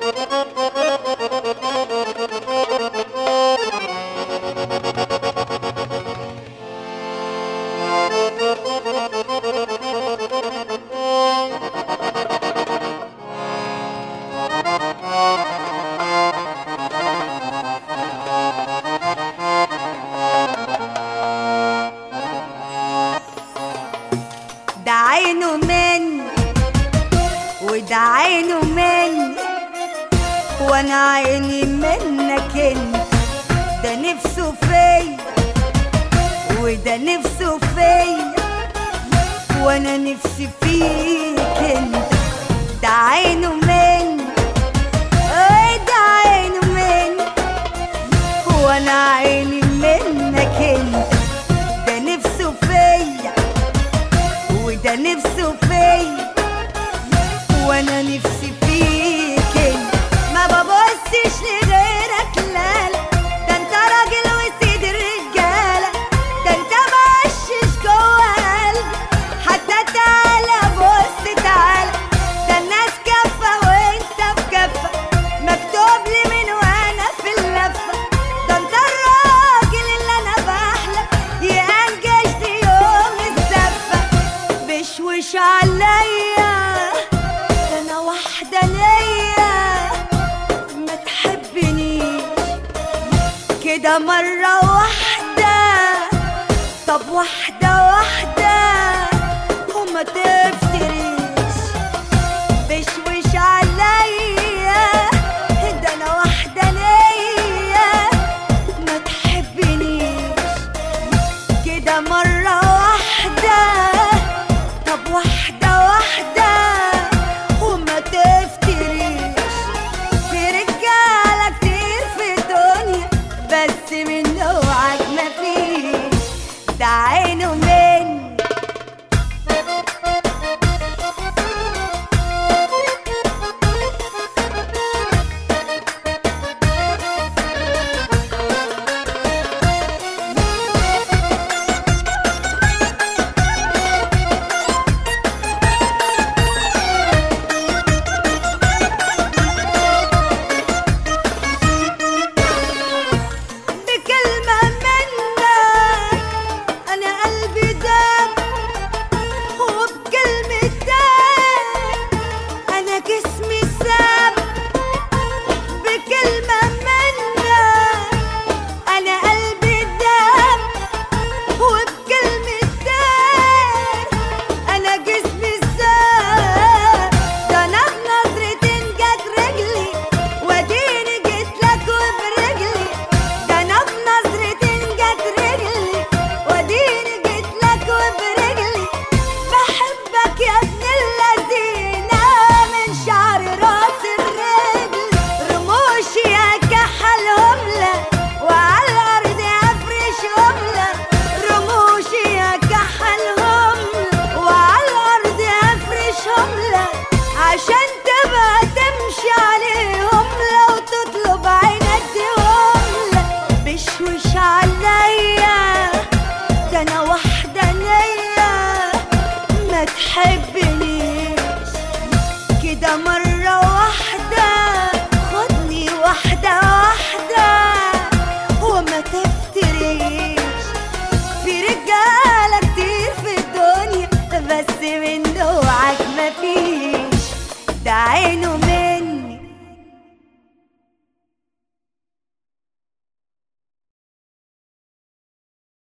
ده عينه مني وده عينه مني وانا عيني منك انت. ده نفسه فيا وده نفسه فيا وانا نفسي فيك انت. ده عينه مني وده عينه مني وانا عيني منك انت. ده نفسه فيا وده نفسه فيا وانا نفسي فيك انت. ما ببصش لغيرك لالا، ده انت راجل وسيد الرجاله. ده انت مقشش جوه قلبي حتى تعالى بص تعالى. ده الناس كفه وانت في كفه مكتوب لي من وانا في اللفه. ده انت الراجل اللي انا بحلم ينجشني يوم الزفه. بشوش عليا ده انا واحده ليا ما تحبنيش كده مره واحده. طب واحده واحده وما تفهم